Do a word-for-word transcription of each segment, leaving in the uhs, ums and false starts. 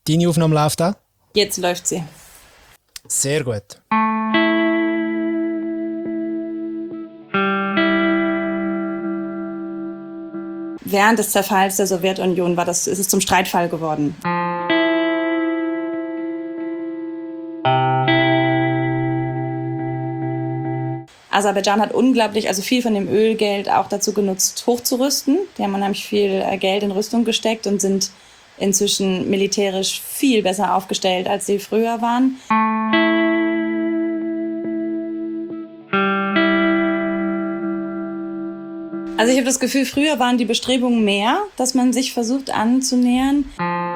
Deine Aufnahme läuft auch? Jetzt läuft sie. Sehr gut. Während des Zerfalls der Sowjetunion war das, ist es zum Streitfall geworden. Aserbaidschan hat unglaublich, also viel von dem Ölgeld auch dazu genutzt, hochzurüsten. Die haben unheimlich viel Geld in Rüstung gesteckt und sind inzwischen militärisch viel besser aufgestellt, als sie früher waren. Also ich habe das Gefühl, früher waren die Bestrebungen mehr, dass man sich versucht anzunähern.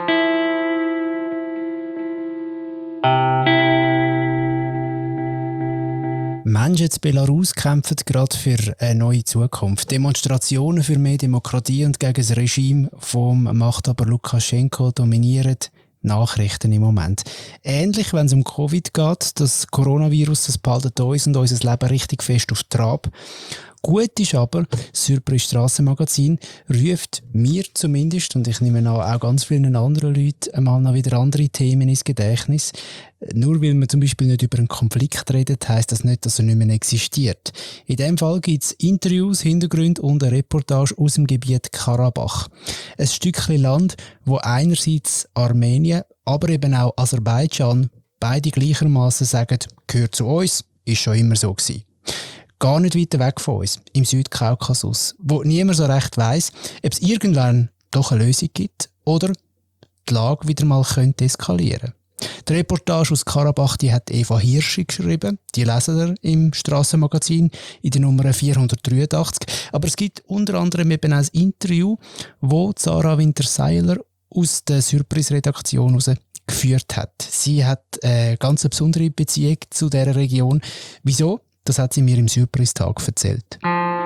Menschen in Belarus kämpfen gerade für eine neue Zukunft. Demonstrationen für mehr Demokratie und gegen das Regime vom Machthaber Lukaschenko dominieren Nachrichten im Moment. Ähnlich, wenn es um Covid geht, das Coronavirus, das behaltet uns und unser Leben richtig fest auf Trab. Gut ist aber, das Surprise Strassenmagazin ruft mir zumindest, und ich nehme an, auch ganz vielen anderen Leuten, einmal noch wieder andere Themen ins Gedächtnis. Nur weil man zum Beispiel nicht über einen Konflikt redet, heisst das nicht, dass er nicht mehr existiert. In diesem Fall gibt es Interviews, Hintergründe und eine Reportage aus dem Gebiet Karabach. Ein Stückchen Land, wo einerseits Armenien, aber eben auch Aserbaidschan beide gleichermaßen sagen, gehört zu uns, ist schon immer so gewesen. Gar nicht weit weg von uns, im Südkaukasus, wo niemand so recht weiss, ob es irgendwann doch eine Lösung gibt oder die Lage wieder mal könnte eskalieren. Die Reportage aus Karabach, die hat Eva Hirschi geschrieben. Die lesen ihr im Strassenmagazin in der Nummer vierhundertdreiundachtzig. Aber es gibt unter anderem eben auch ein Interview, wo Sarah Winter-Seiler aus der Surprise-Redaktion heraus geführt hat. Sie hat eine ganz besondere Beziehung zu dieser Region. Wieso? Das hat sie mir im Surprise-Tag erzählt.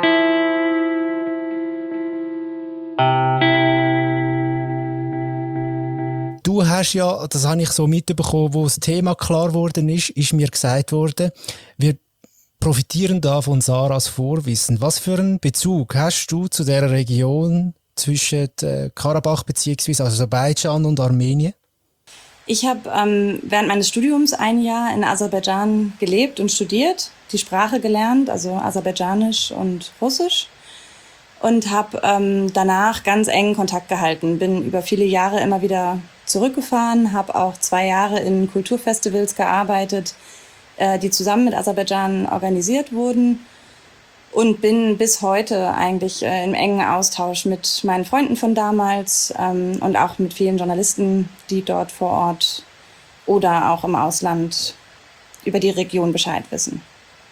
Du hast ja, das habe ich so mitbekommen, wo das Thema klar geworden ist, ist mir gesagt worden, wir profitieren da von Sarahs Vorwissen. Was für einen Bezug hast du zu dieser Region zwischen Karabach bzw. Aserbaidschan und Armenien? Ich habe ähm, während meines Studiums ein Jahr in Aserbaidschan gelebt und studiert, die Sprache gelernt, also Aserbaidschanisch und Russisch, und habe ähm, danach ganz engen Kontakt gehalten. Bin über viele Jahre immer wieder zurückgefahren, habe auch zwei Jahre in Kulturfestivals gearbeitet, äh, die zusammen mit Aserbaidschan organisiert wurden, und bin bis heute eigentlich äh, im engen Austausch mit meinen Freunden von damals ähm, und auch mit vielen Journalisten, die dort vor Ort oder auch im Ausland über die Region Bescheid wissen.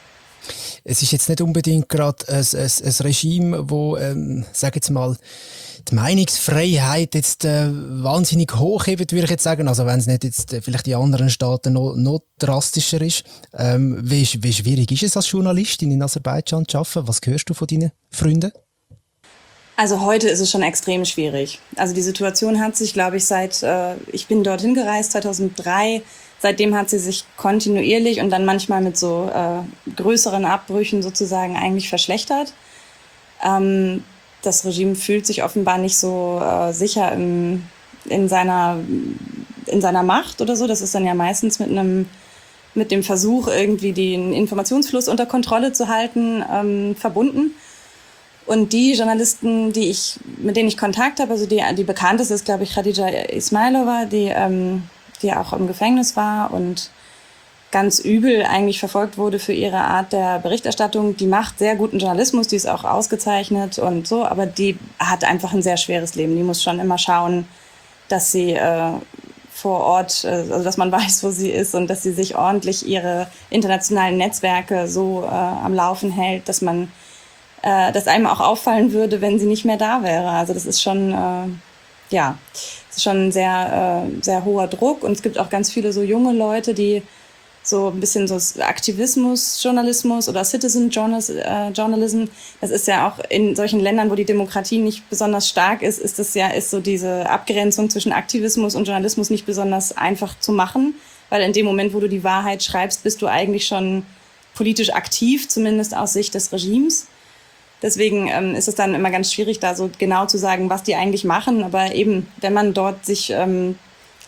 Es ist jetzt nicht unbedingt gerade ein, ein, ein Regime, wo, ähm, sag jetzt mal, die Meinungsfreiheit jetzt äh, wahnsinnig hochhebt, würde ich jetzt sagen. Also wenn es nicht jetzt äh, vielleicht in anderen Staaten noch, noch drastischer ist. Ähm, wie, wie schwierig ist es als Journalistin in Aserbaidschan zu arbeiten? Was hörst du von deinen Freunden? Also heute ist es schon extrem schwierig. Also die Situation hat sich, glaube ich, seit, äh, ich bin dorthin gereist, zweitausenddrei, seitdem hat sie sich kontinuierlich und dann manchmal mit so äh, größeren Abbrüchen sozusagen eigentlich verschlechtert. Ähm, das Regime fühlt sich offenbar nicht so äh, sicher im, in, seiner, in seiner Macht oder so. Das ist dann ja meistens mit einem mit dem Versuch, irgendwie den Informationsfluss unter Kontrolle zu halten, ähm, verbunden. Und die Journalisten, die ich, mit denen ich Kontakt habe, also die, die bekannteste ist, glaube ich, Khadija Ismailova, die, ähm, die auch im Gefängnis war und ganz übel eigentlich verfolgt wurde für ihre Art der Berichterstattung. Die macht sehr guten Journalismus, die ist auch ausgezeichnet und so, aber die hat einfach ein sehr schweres Leben. Die muss schon immer schauen, dass sie äh, vor Ort, äh, also dass man weiß, wo sie ist und dass sie sich ordentlich ihre internationalen Netzwerke so äh, am Laufen hält, dass man, äh, dass einem auch auffallen würde, wenn sie nicht mehr da wäre. Also das ist schon, äh, ja, das ist schon ein sehr, äh, sehr hoher Druck, und es gibt auch ganz viele so junge Leute, die so ein bisschen so Aktivismus, Journalismus oder Citizen Journalism. Das ist ja auch in solchen Ländern, wo die Demokratie nicht besonders stark ist, ist das ja, ist so diese Abgrenzung zwischen Aktivismus und Journalismus nicht besonders einfach zu machen, weil in dem Moment, wo du die Wahrheit schreibst, bist du eigentlich schon politisch aktiv, zumindest aus Sicht des Regimes. Deswegen ähm, ist es dann immer ganz schwierig, da so genau zu sagen, was die eigentlich machen. Aber eben, wenn man dort sich ähm,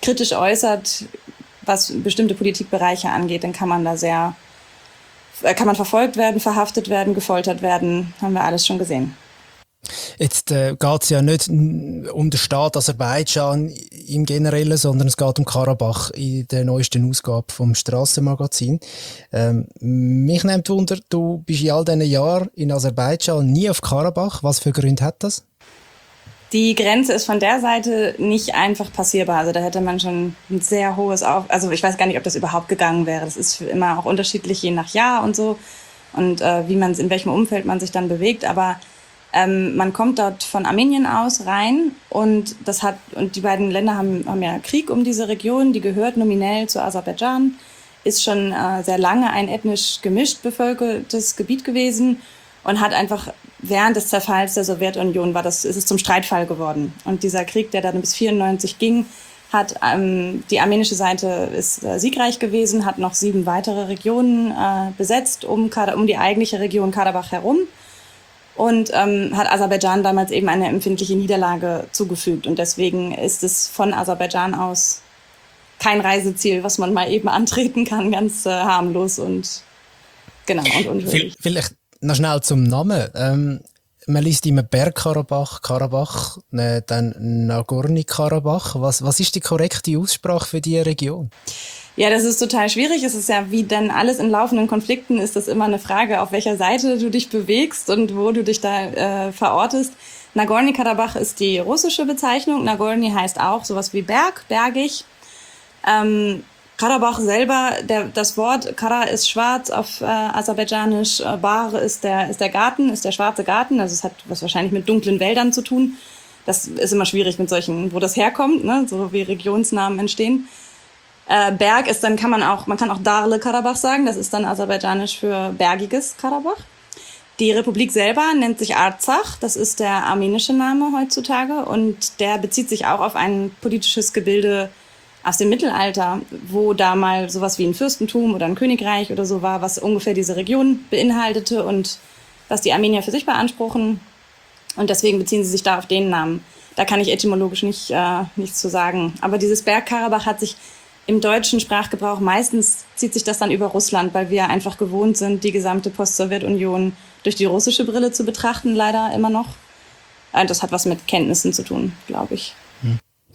kritisch äußert, was bestimmte Politikbereiche angeht, dann kann man da sehr, kann man verfolgt werden, verhaftet werden, gefoltert werden, haben wir alles schon gesehen. Jetzt äh, geht es ja nicht um den Staat Aserbaidschan im Generellen, sondern es geht um Karabach in der neuesten Ausgabe vom Strassenmagazin. Ähm, mich nimmt Wunder, du bist in all diesen Jahren in Aserbaidschan nie auf Karabach. Was für Gründe hat das? Die Grenze ist von der Seite nicht einfach passierbar. Also da hätte man schon ein sehr hohes Auf... Also ich weiß gar nicht, ob das überhaupt gegangen wäre. Das ist immer auch unterschiedlich, je nach Jahr und so. Und äh, wie man in welchem Umfeld man sich dann bewegt. Aber ähm, man kommt dort von Armenien aus rein. Und das hat und die beiden Länder haben, haben ja Krieg um diese Region. Die gehört nominell zu Aserbaidschan. Ist schon äh, sehr lange ein ethnisch gemischt bevölkertes Gebiet gewesen. Und hat einfach während des Zerfalls der Sowjetunion war das, ist es zum Streitfall geworden. Und dieser Krieg, der dann bis vierundneunzig ging, hat ähm, die armenische Seite ist äh, siegreich gewesen, hat noch sieben weitere Regionen äh, besetzt um, um die eigentliche Region Karabach herum und ähm, hat Aserbaidschan damals eben eine empfindliche Niederlage zugefügt. Und deswegen ist es von Aserbaidschan aus kein Reiseziel, was man mal eben antreten kann, ganz äh, harmlos und genau und unschuldig. Vielleicht noch schnell zum Namen. Ähm, man liest immer Bergkarabach, Karabach, äh, dann Nagorny-Karabach. Was, was ist die korrekte Aussprache für diese Region? Ja, das ist total schwierig. Es ist ja, wie denn alles in laufenden Konflikten, ist das immer eine Frage, auf welcher Seite du dich bewegst und wo du dich da äh, verortest. Nagorny-Karabach ist die russische Bezeichnung. Nagorny heißt auch sowas wie Berg, bergig. Ähm, Karabach selber, der, das Wort Kara ist schwarz auf äh, Aserbaidschanisch, äh, Bar ist der, ist der Garten, ist der schwarze Garten, also es hat was wahrscheinlich mit dunklen Wäldern zu tun. Das ist immer schwierig mit solchen, wo das herkommt, ne? So wie Regionsnamen entstehen. Äh, Berg ist dann, kann man auch, man kann auch Darle Karabach sagen, das ist dann aserbaidschanisch für bergiges Karabach. Die Republik selber nennt sich Arzach, das ist der armenische Name heutzutage und der bezieht sich auch auf ein politisches Gebilde aus dem Mittelalter, wo da mal sowas wie ein Fürstentum oder ein Königreich oder so war, was ungefähr diese Region beinhaltete und was die Armenier für sich beanspruchen. Und deswegen beziehen sie sich da auf den Namen. Da kann ich etymologisch nicht, äh, nichts zu sagen. Aber dieses Bergkarabach hat sich im deutschen Sprachgebrauch, meistens zieht sich das dann über Russland, weil wir einfach gewohnt sind, die gesamte Post-Sowjetunion durch die russische Brille zu betrachten, leider immer noch. Und das hat was mit Kenntnissen zu tun, glaube ich. Hm.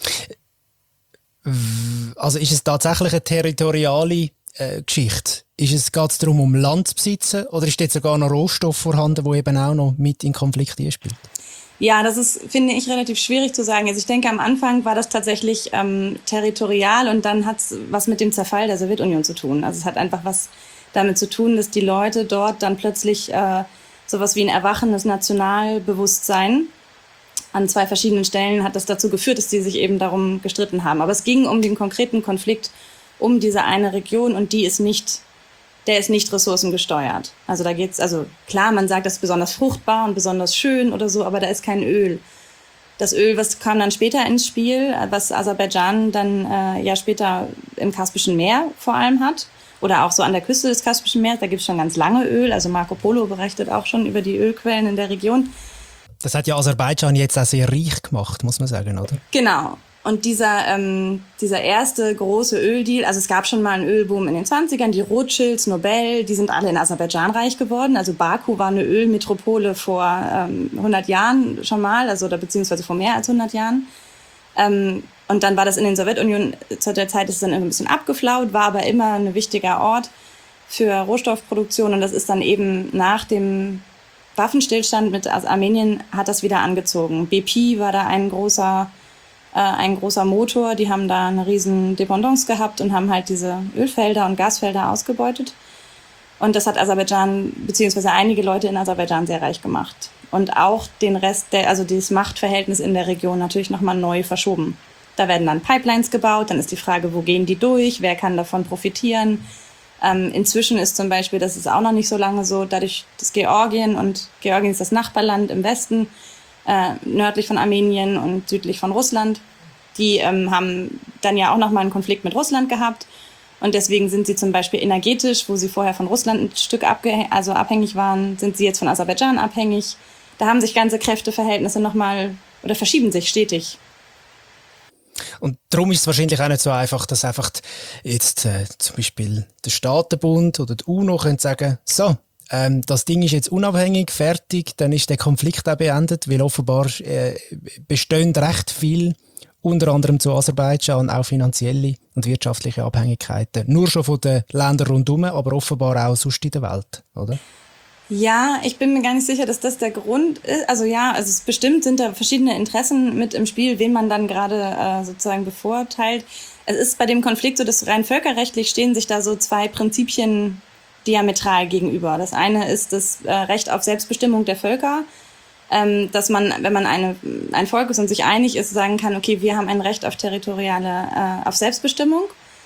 Also ist es tatsächlich eine territoriale äh, Geschichte? Ist es, geht es darum, um Land zu besitzen oder ist jetzt sogar noch Rohstoff vorhanden, wo eben auch noch mit in Konflikt spielt? Ja, das ist, finde ich, relativ schwierig zu sagen. Also ich denke, am Anfang war das tatsächlich ähm, territorial und dann hat es was mit dem Zerfall der Sowjetunion zu tun. Also es hat einfach was damit zu tun, dass die Leute dort dann plötzlich äh, sowas wie ein erwachendes Nationalbewusstsein an zwei verschiedenen Stellen hat das dazu geführt, dass die sich eben darum gestritten haben. Aber es ging um den konkreten Konflikt um diese eine Region und die ist nicht, der ist nicht ressourcengesteuert. Also da geht's, also klar, man sagt, das ist besonders fruchtbar und besonders schön oder so, aber da ist kein Öl. Das Öl, was kam dann später ins Spiel, was Aserbaidschan dann äh, ja später im Kaspischen Meer vor allem hat oder auch so an der Küste des Kaspischen Meeres, da gibt's schon ganz lange Öl. Also Marco Polo berichtet auch schon über die Ölquellen in der Region. Das hat ja Aserbaidschan jetzt auch sehr reich gemacht, muss man sagen, oder? Genau. Und dieser, ähm, dieser erste große Öldeal, also es gab schon mal einen Ölboom in den zwanzigern, die Rothschilds, Nobel, die sind alle in Aserbaidschan reich geworden. Also Baku war eine Ölmetropole vor ähm, hundert Jahren schon mal, also oder beziehungsweise vor mehr als hundert Jahren. Ähm, und dann war das in den Sowjetunion, zu der Zeit ist es dann ein bisschen abgeflaut, war aber immer ein wichtiger Ort für Rohstoffproduktion und das ist dann eben nach dem Waffenstillstand mit Armenien hat das wieder angezogen. B P war da ein großer, äh, ein großer Motor. Die haben da eine riesen Dependance gehabt und haben halt diese Ölfelder und Gasfelder ausgebeutet. Und das hat Aserbaidschan, beziehungsweise einige Leute in Aserbaidschan sehr reich gemacht. Und auch den Rest, der, also dieses Machtverhältnis in der Region natürlich nochmal neu verschoben. Da werden dann Pipelines gebaut, dann ist die Frage, wo gehen die durch, wer kann davon profitieren. Ähm, inzwischen ist zum Beispiel, das ist auch noch nicht so lange so, dadurch, dass Georgien und Georgien ist das Nachbarland im Westen, äh, nördlich von Armenien und südlich von Russland, die ähm, haben dann ja auch nochmal einen Konflikt mit Russland gehabt und deswegen sind sie zum Beispiel energetisch, wo sie vorher von Russland ein Stück abge- also abhängig waren, sind sie jetzt von Aserbaidschan abhängig. Da haben sich ganze Kräfteverhältnisse nochmal oder verschieben sich stetig. Und darum ist es wahrscheinlich auch nicht so einfach, dass einfach jetzt äh, zum Beispiel der Staatenbund oder die UNO können sagen, so, ähm, das Ding ist jetzt unabhängig, fertig, dann ist der Konflikt auch beendet, weil offenbar äh, bestehen recht viel, unter anderem zu Aserbaidschan, auch finanzielle und wirtschaftliche Abhängigkeiten. Nur schon von den Ländern rundherum, aber offenbar auch sonst in der Welt, oder? Ja, ich bin mir gar nicht sicher, dass das der Grund ist. Also ja, also es bestimmt sind da verschiedene Interessen mit im Spiel, wen man dann gerade äh, sozusagen bevorteilt. Es ist bei dem Konflikt so, dass rein völkerrechtlich stehen sich da so zwei Prinzipien diametral gegenüber. Das eine ist das äh, Recht auf Selbstbestimmung der Völker, ähm, dass man, wenn man eine, ein Volk ist und sich einig ist, sagen kann, okay, wir haben ein Recht auf territoriale, äh, auf Selbstbestimmung.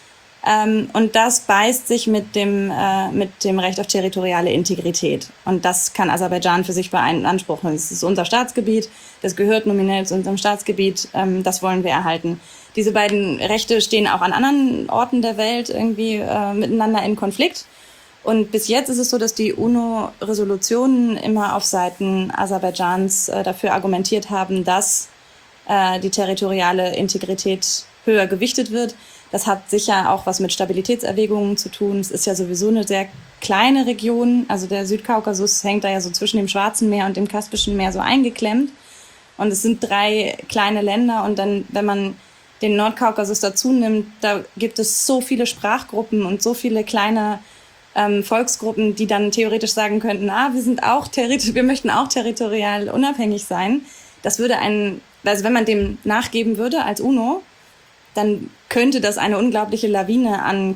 Ähm, und das beißt sich mit dem, äh, mit dem Recht auf territoriale Integrität. Und das kann Aserbaidschan für sich beanspruchen. Das ist unser Staatsgebiet, das gehört nominell zu unserem Staatsgebiet, ähm, das wollen wir erhalten. Diese beiden Rechte stehen auch an anderen Orten der Welt irgendwie äh, miteinander in Konflikt. Und bis jetzt ist es so, dass die UNO-Resolutionen immer auf Seiten Aserbaidschans äh, dafür argumentiert haben, dass äh, die territoriale Integrität höher gewichtet wird. Das hat sicher auch was mit Stabilitätserwägungen zu tun. Es ist ja sowieso eine sehr kleine Region. Also der Südkaukasus hängt da ja so zwischen dem Schwarzen Meer und dem Kaspischen Meer so eingeklemmt. Und es sind drei kleine Länder. Und dann, wenn man den Nordkaukasus dazu nimmt, da gibt es so viele Sprachgruppen und so viele kleine ähm, Volksgruppen, die dann theoretisch sagen könnten, ah, wir sind auch terri- wir möchten auch territorial unabhängig sein. Das würde einen, also wenn man dem nachgeben würde als UNO, dann könnte das eine unglaubliche Lawine an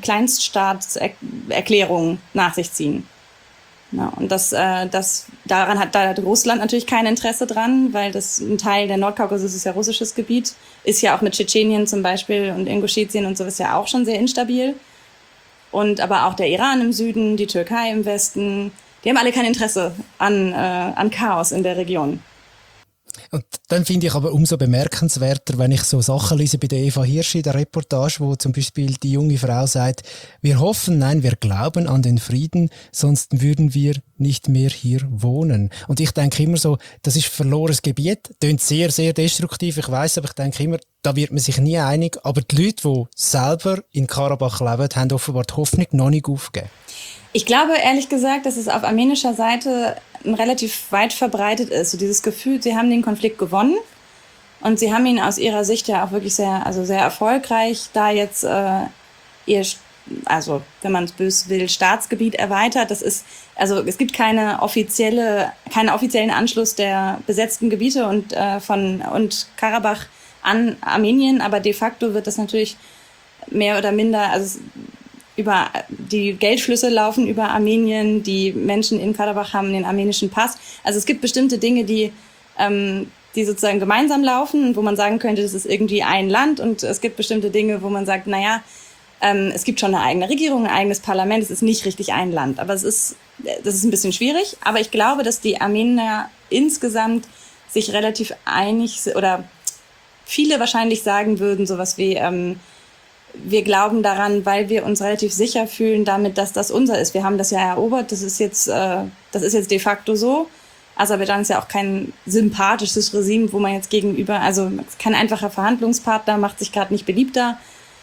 Kleinststaatserklärungen nach sich ziehen. Ja, und das, äh, das, daran hat da Russland natürlich kein Interesse dran, weil das ein Teil der Nordkaukasus ist ja russisches Gebiet, ist ja auch mit Tschetschenien zum Beispiel und Inguschetien und so ist ja auch schon sehr instabil. Und aber auch der Iran im Süden, die Türkei im Westen, die haben alle kein Interesse an, äh, an Chaos in der Region. Und dann finde ich aber umso bemerkenswerter, wenn ich so Sachen lese bei der Eva Hirsch in der Reportage, wo zum Beispiel die junge Frau sagt, wir hoffen, nein, wir glauben an den Frieden, sonst würden wir nicht mehr hier wohnen. Und ich denke immer so, das ist verlorenes Gebiet, klingt sehr, sehr destruktiv, ich weiss, aber ich denke immer, da wird man sich nie einig. Aber die Leute, die selber in Karabach leben, haben offenbar die Hoffnung noch nicht aufgegeben. Ich glaube, ehrlich gesagt, dass es auf armenischer Seite relativ weit verbreitet ist. So dieses Gefühl, sie haben den Konflikt gewonnen und sie haben ihn aus ihrer Sicht ja auch wirklich sehr, also sehr erfolgreich, da jetzt äh, ihr, also wenn man es böse will, Staatsgebiet erweitert. Das ist, also es gibt keine offizielle, keinen offiziellen Anschluss der besetzten Gebiete und äh, von und Karabach an Armenien, aber de facto wird das natürlich mehr oder minder, also über die Geldflüsse laufen über Armenien, die Menschen in Karabach haben den armenischen Pass. Also es gibt bestimmte Dinge, die, ähm, die sozusagen gemeinsam laufen, wo man sagen könnte, das ist irgendwie ein Land. Und es gibt bestimmte Dinge, wo man sagt, naja, ähm, es gibt schon eine eigene Regierung, ein eigenes Parlament, es ist nicht richtig ein Land. Aber es ist, das ist ein bisschen schwierig. Aber ich glaube, dass die Armenier insgesamt sich relativ einig oder viele wahrscheinlich sagen würden, sowas wie, ähm, wir glauben daran, weil wir uns relativ sicher fühlen damit, dass das unser ist. Wir haben das ja erobert, das ist jetzt, äh, das ist jetzt de facto so. Aserbaidschan ist ja auch kein sympathisches Regime, wo man jetzt gegenüber, also kein einfacher Verhandlungspartner, macht sich gerade nicht beliebter.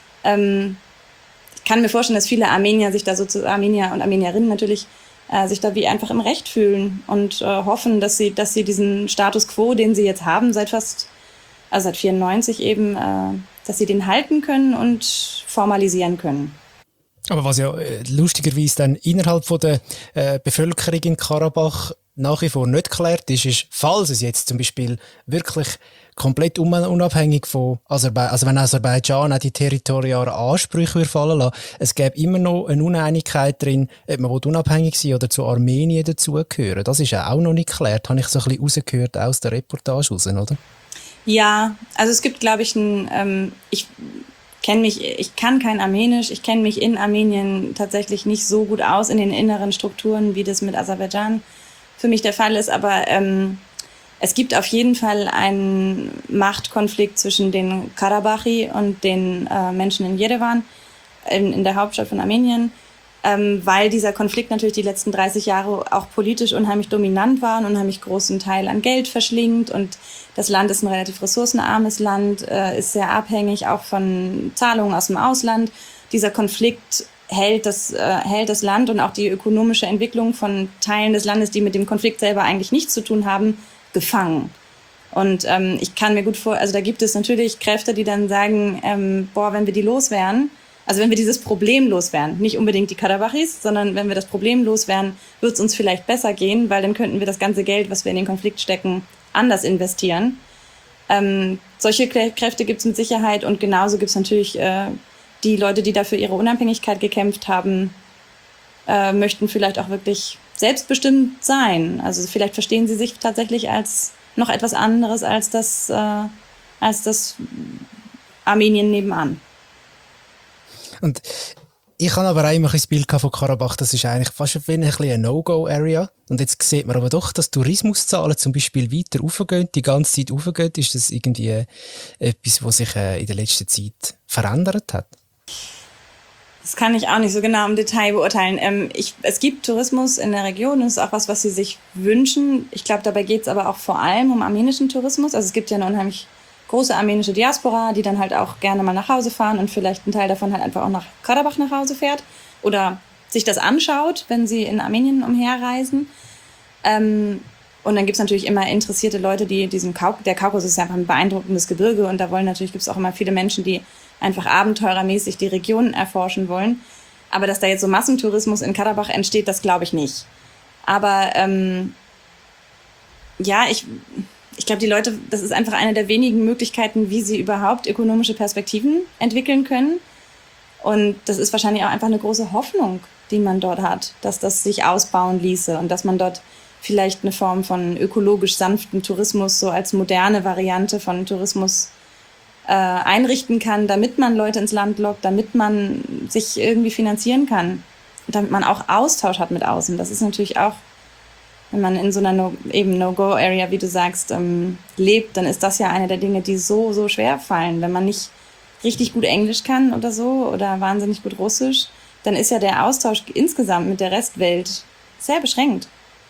Ähm, ich kann mir vorstellen, dass viele Armenier sich da so zu, Armenier und Armenierinnen natürlich, äh, sich da wie einfach im Recht fühlen und äh, hoffen, dass sie, dass sie diesen Status quo, den sie jetzt haben, seit fast, also seit vierundneunzig eben, äh, dass sie den halten können und formalisieren können. Aber was ja äh, lustigerweise dann innerhalb von der äh, Bevölkerung in Karabach nach wie vor nicht geklärt ist, ist, falls es jetzt zum Beispiel wirklich komplett unabhängig von Aserbaidschan, also wenn Aserbaidschan auch die territorialen Ansprüche fallen lassen, es gäbe immer noch eine Uneinigkeit drin, ob man unabhängig sein oder zu Armenien dazugehören. Das ist ja auch noch nicht geklärt, habe ich so ein bisschen rausgehört aus der Reportage raus, oder? Ja, also es gibt, glaube ich, ein, ähm, ich kenne mich, ich kann kein Armenisch, ich kenne mich in Armenien tatsächlich nicht so gut aus in den inneren Strukturen, wie das mit Aserbaidschan für mich der Fall ist, aber ähm, es gibt auf jeden Fall einen Machtkonflikt zwischen den Karabachi und den äh, Menschen in Jerewan, in, in der Hauptstadt von Armenien. ähm, weil dieser Konflikt natürlich die letzten dreißig Jahre auch politisch unheimlich dominant war und unheimlich großen Teil an Geld verschlingt. Und das Land ist ein relativ ressourcenarmes Land, äh, ist sehr abhängig auch von Zahlungen aus dem Ausland. Dieser Konflikt hält das, äh, hält das Land und auch die ökonomische Entwicklung von Teilen des Landes, die mit dem Konflikt selber eigentlich nichts zu tun haben, gefangen. Und ähm, ich kann mir gut vor, also da gibt es natürlich Kräfte, die dann sagen, ähm, boah, wenn wir die loswerden, also wenn wir dieses Problem loswerden, nicht unbedingt die Karabachis, sondern wenn wir das Problem loswerden, wird es uns vielleicht besser gehen, weil dann könnten wir das ganze Geld, was wir in den Konflikt stecken, anders investieren. Ähm, solche Kräfte gibt es mit Sicherheit und genauso gibt es natürlich äh, die Leute, die dafür ihre Unabhängigkeit gekämpft haben, äh, möchten vielleicht auch wirklich selbstbestimmt sein. Also vielleicht verstehen sie sich tatsächlich als noch etwas anderes als das, äh, als das Armenien nebenan. Und ich habe aber auch immer das Bild von Karabach, das ist eigentlich fast wie ein bisschen eine No-Go-Area. Und jetzt sieht man aber doch, dass Tourismuszahlen zum Beispiel weiter raufgehen, die ganze Zeit raufgehen. Ist das irgendwie etwas, was sich in der letzten Zeit verändert hat? Das kann ich auch nicht so genau im Detail beurteilen. Ähm, ich, es gibt Tourismus in der Region, das ist auch was, was sie sich wünschen. Ich glaube, dabei geht es aber auch vor allem um armenischen Tourismus. Also es gibt ja eine unheimlich große armenische Diaspora, die dann halt auch gerne mal nach Hause fahren und vielleicht ein Teil davon halt einfach auch nach Karabach nach Hause fährt oder sich das anschaut, wenn sie in Armenien umherreisen. Ähm, und dann gibt es natürlich immer interessierte Leute, die diesen Kauk- der Kaukasus ist einfach ein beeindruckendes Gebirge und da wollen natürlich, gibt es auch immer viele Menschen, die einfach abenteurermäßig die Region erforschen wollen. Aber dass da jetzt so Massentourismus in Karabach entsteht, das glaube ich nicht. Aber ähm, ja, ich, ich glaube, die Leute, das ist einfach eine der wenigen Möglichkeiten, wie sie überhaupt ökonomische Perspektiven entwickeln können. Und das ist wahrscheinlich auch einfach eine große Hoffnung, die man dort hat, dass das sich ausbauen ließe und dass man dort vielleicht eine Form von ökologisch sanften Tourismus so als moderne Variante von Tourismus äh, einrichten kann, damit man Leute ins Land lockt, damit man sich irgendwie finanzieren kann und damit man auch Austausch hat mit außen. Das ist natürlich auch, wenn man in so einer no, eben No-Go-Area, wie du sagst, ähm, lebt, dann ist das ja eine der Dinge, die so, so schwer fallen. Wenn man nicht richtig gut Englisch kann oder so oder wahnsinnig gut Russisch, dann ist ja der Austausch insgesamt mit der Restwelt sehr beschränkt.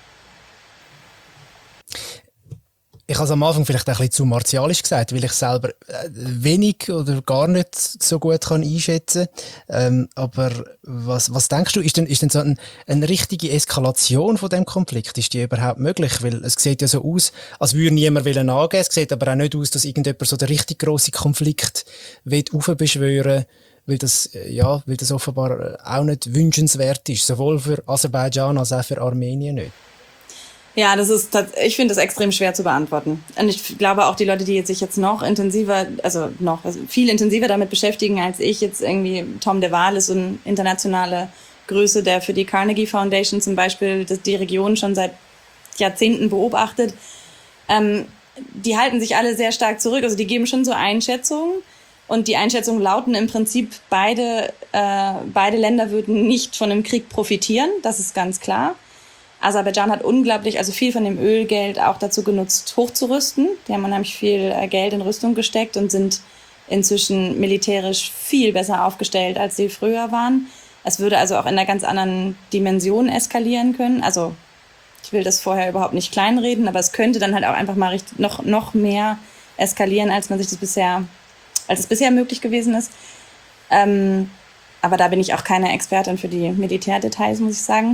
Ich habe es am Anfang vielleicht ein bisschen zu martialisch gesagt, weil ich selber wenig oder gar nicht so gut kann einschätzen kann. Ähm, aber was, was denkst du, ist denn, ist denn so ein, eine richtige Eskalation von dem Konflikt? Ist die überhaupt möglich? Weil es sieht ja so aus, als würde niemand angeben wollen. Es sieht aber auch nicht aus, dass irgendjemand so den richtig grossen Konflikt aufbeschwören will, weil das, ja, weil das offenbar auch nicht wünschenswert ist. Sowohl für Aserbaidschan als auch für Armenien nicht. Ja, das ist, ich finde das extrem schwer zu beantworten. Und ich glaube auch die Leute, die sich jetzt noch intensiver, also noch also viel intensiver damit beschäftigen als ich, jetzt irgendwie Tom de Waal ist so eine internationale Größe, der für die Carnegie Foundation zum Beispiel die Region schon seit Jahrzehnten beobachtet. Ähm, die halten sich alle sehr stark zurück, also die geben schon so Einschätzungen. Und die Einschätzungen lauten im Prinzip, beide, äh, beide Länder würden nicht von dem Krieg profitieren, das ist ganz klar. Aserbaidschan hat unglaublich, also viel von dem Ölgeld auch dazu genutzt, hochzurüsten. Die haben unheimlich viel Geld in Rüstung gesteckt und sind inzwischen militärisch viel besser aufgestellt, als sie früher waren. Es würde also auch in einer ganz anderen Dimension eskalieren können. Also ich will das vorher überhaupt nicht kleinreden, aber es könnte dann halt auch einfach mal richtig, noch, noch mehr eskalieren, als man sich das bisher, als es bisher möglich gewesen ist. Ähm, aber da bin ich auch keine Expertin für die Militärdetails, muss ich sagen.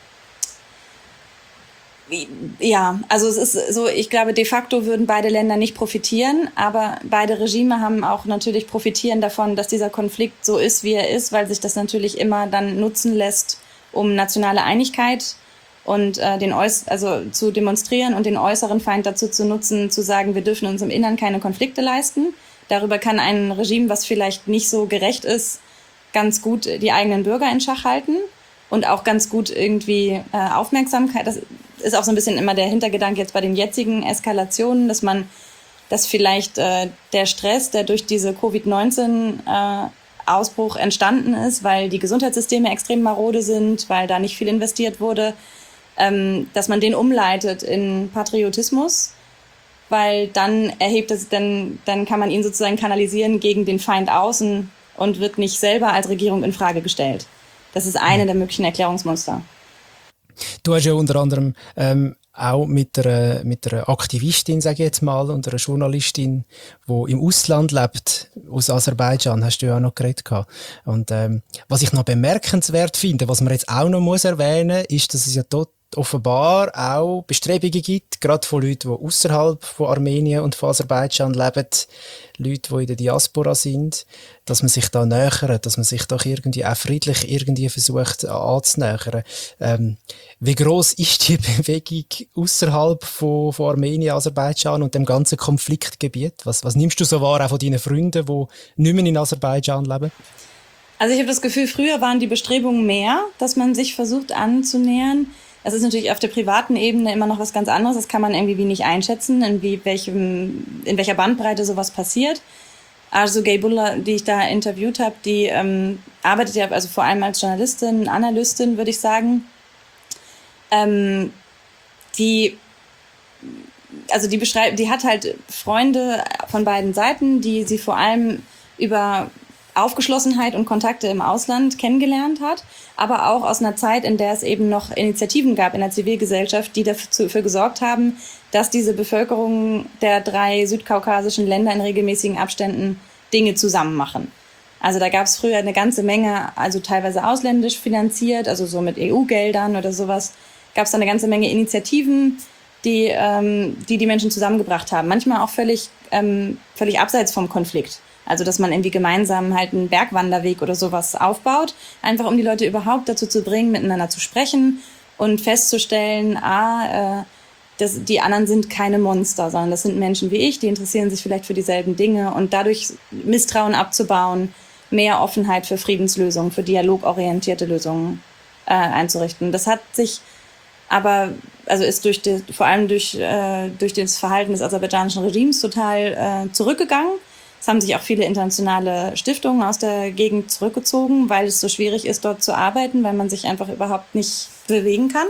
Ja, also es ist so, ich glaube, de facto würden beide Länder nicht profitieren, aber beide Regime haben auch natürlich profitieren davon, dass dieser Konflikt so ist, wie er ist, weil sich das natürlich immer dann nutzen lässt, um nationale Einigkeit und äh, den Äuß- also zu demonstrieren und den äußeren Feind dazu zu nutzen, zu sagen, wir dürfen uns im Innern keine Konflikte leisten. Darüber kann ein Regime, was vielleicht nicht so gerecht ist, ganz gut die eigenen Bürger in Schach halten und auch ganz gut irgendwie äh, Aufmerksamkeit. Das ist auch so ein bisschen immer der Hintergedanke jetzt bei den jetzigen Eskalationen, dass man, dass vielleicht äh, der Stress, der durch diese Covid neunzehn äh, Ausbruch entstanden ist, weil die Gesundheitssysteme extrem marode sind, weil da nicht viel investiert wurde, ähm, dass man den umleitet in Patriotismus, weil dann erhebt es, dann, dann kann man ihn sozusagen kanalisieren gegen den Feind außen und wird nicht selber als Regierung in Frage gestellt. Das ist eine der möglichen Erklärungsmuster. Du hast ja unter anderem ähm, auch mit einer, mit einer Aktivistin, sage ich jetzt mal, und einer Journalistin, die im Ausland lebt, aus Aserbaidschan, hast du ja auch noch geredet gehabt. Und ähm, was ich noch bemerkenswert finde, was man jetzt auch noch muss erwähnen muss, ist, dass es ja dort offenbar auch Bestrebungen gibt, gerade von Leuten, die außerhalb von Armenien und von Aserbaidschan leben, Leute, die in der Diaspora sind, dass man sich da nähert, dass man sich doch irgendwie auch friedlich irgendwie versucht anzunähern. Ähm, wie gross ist die Bewegung außerhalb von, von Armenien, Aserbaidschan und dem ganzen Konfliktgebiet? Was, was nimmst du so wahr auch von deinen Freunden, die nicht mehr in Aserbaidschan leben? Also ich habe das Gefühl, früher waren die Bestrebungen mehr, dass man sich versucht anzunähern. Es ist natürlich auf der privaten Ebene immer noch was ganz anderes. Das kann man irgendwie nicht einschätzen, in, wie, welchem, in welcher Bandbreite sowas passiert. Also Gaybulla, die ich da interviewt habe, die ähm, arbeitet ja also vor allem als Journalistin, Analystin, würde ich sagen. Ähm, die, also die beschreibt, die hat halt Freunde von beiden Seiten, die sie vor allem über Aufgeschlossenheit und Kontakte im Ausland kennengelernt hat, aber auch aus einer Zeit, in der es eben noch Initiativen gab in der Zivilgesellschaft, die dafür gesorgt haben, dass diese Bevölkerung der drei südkaukasischen Länder in regelmäßigen Abständen Dinge zusammen machen. Also da gab es früher eine ganze Menge, also teilweise ausländisch finanziert, also so mit E U-Geldern oder sowas, gab es da eine ganze Menge Initiativen, die, ähm, die die Menschen zusammengebracht haben. Manchmal auch völlig, ähm, völlig abseits vom Konflikt. Also, dass man irgendwie gemeinsam halt einen Bergwanderweg oder sowas aufbaut, einfach um die Leute überhaupt dazu zu bringen, miteinander zu sprechen und festzustellen, ah, äh, das, die anderen sind keine Monster, sondern das sind Menschen wie ich, die interessieren sich vielleicht für dieselben Dinge und dadurch Misstrauen abzubauen, mehr Offenheit für Friedenslösungen, für dialogorientierte Lösungen äh, einzurichten. Das hat sich aber, also ist durch die, vor allem durch, äh, durch das Verhalten des aserbaidschanischen Regimes total äh, zurückgegangen. Es haben sich auch viele internationale Stiftungen aus der Gegend zurückgezogen, weil es so schwierig ist, dort zu arbeiten, weil man sich einfach überhaupt nicht bewegen kann.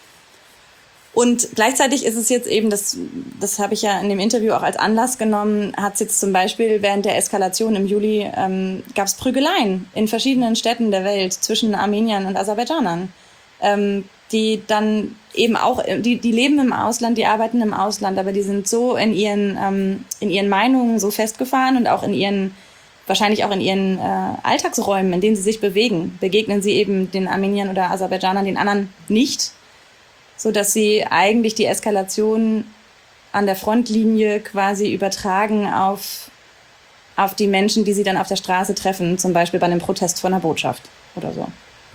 Und gleichzeitig ist es jetzt eben, das, das habe ich ja in dem Interview auch als Anlass genommen, hat es jetzt zum Beispiel während der Eskalation im Juli, ähm, gab es Prügeleien in verschiedenen Städten der Welt zwischen Armeniern und Aserbaidschanern, ähm, die dann eben auch, die, die leben im Ausland, die arbeiten im Ausland, aber die sind so in ihren, ähm, in ihren Meinungen so festgefahren und auch in ihren, wahrscheinlich auch in ihren äh, Alltagsräumen, in denen sie sich bewegen, begegnen sie eben den Armeniern oder Aserbaidschanern, den anderen nicht, so dass sie eigentlich die Eskalation an der Frontlinie quasi übertragen auf, auf die Menschen, die sie dann auf der Straße treffen, zum Beispiel bei einem Protest von einer Botschaft oder so.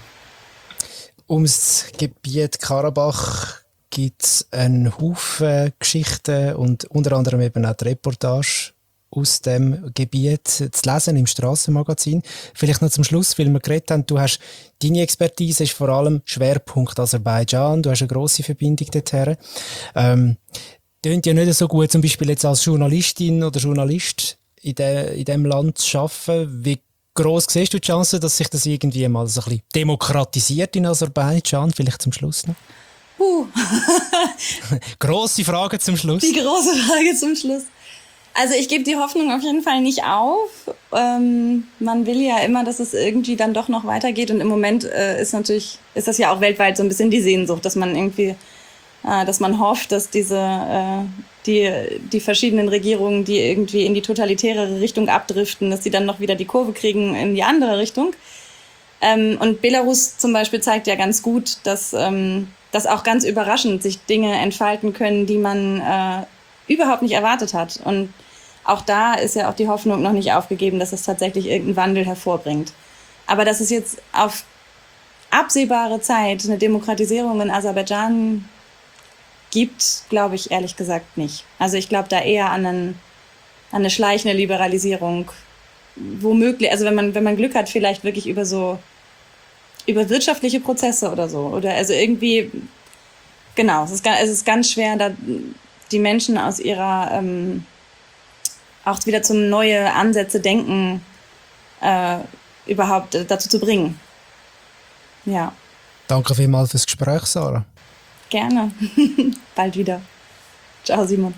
Ums Gebiet Karabach gibt es einen Haufen Geschichten und unter anderem eben auch die Reportage aus dem Gebiet zu lesen im Strassenmagazin. Vielleicht noch zum Schluss, weil wir geredet haben, du hast, deine Expertise ist vor allem Schwerpunkt Aserbaidschan, du hast eine grosse Verbindung dorthin. Ähm, tönt ja nicht so gut, zum Beispiel jetzt als Journalistin oder Journalist in, de, in dem Land zu arbeiten. Wie gross siehst du die Chance, dass sich das irgendwie mal so ein bisschen demokratisiert in Aserbaidschan? Vielleicht zum Schluss noch. Uh. Grosse Frage zum Schluss. Die große Frage zum Schluss. Also ich gebe die Hoffnung auf jeden Fall nicht auf. Ähm, man will ja immer, dass es irgendwie dann doch noch weitergeht. Und im Moment äh, ist natürlich, ist das ja auch weltweit so ein bisschen die Sehnsucht, dass man irgendwie, äh, dass man hofft, dass diese, äh, die, die verschiedenen Regierungen, die irgendwie in die totalitäre Richtung abdriften, dass die dann noch wieder die Kurve kriegen in die andere Richtung. Ähm, und Belarus zum Beispiel zeigt ja ganz gut, dass, ähm, dass auch ganz überraschend sich Dinge entfalten können, die man äh, überhaupt nicht erwartet hat. Und auch da ist ja auch die Hoffnung noch nicht aufgegeben, dass es tatsächlich irgendeinen Wandel hervorbringt. Aber dass es jetzt auf absehbare Zeit eine Demokratisierung in Aserbaidschan gibt, glaube ich ehrlich gesagt nicht. Also ich glaube da eher an, einen, an eine schleichende Liberalisierung, womöglich, also wenn man, wenn man Glück hat, vielleicht wirklich über so, über wirtschaftliche Prozesse oder so. Oder also irgendwie, genau, es ist, es ist ganz schwer, da die Menschen aus ihrer, ähm, auch wieder zum neue Ansätze denken, äh, überhaupt dazu zu bringen. Ja. Danke vielmals fürs Gespräch, Sarah. Gerne. Bald wieder. Ciao, Simon.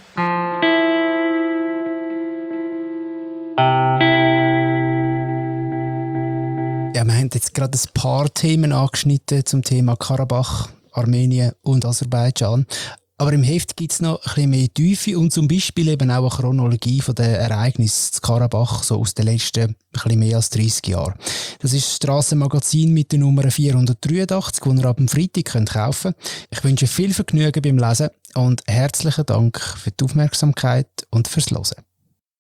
Ja, wir haben jetzt gerade ein paar Themen angeschnitten zum Thema Karabach, Armenien und Aserbaidschan. Aber im Heft gibt es noch ein bisschen mehr Tiefe und zum Beispiel eben auch eine Chronologie von den Ereignissen zu Karabach, so aus den letzten ein bisschen mehr als dreissig Jahren. Das ist das Strassenmagazin mit der Nummer vierhundertdreiundachtzig, das ihr ab dem Freitag könnt kaufen könnt. Ich wünsche viel Vergnügen beim Lesen und herzlichen Dank für die Aufmerksamkeit und fürs Hören.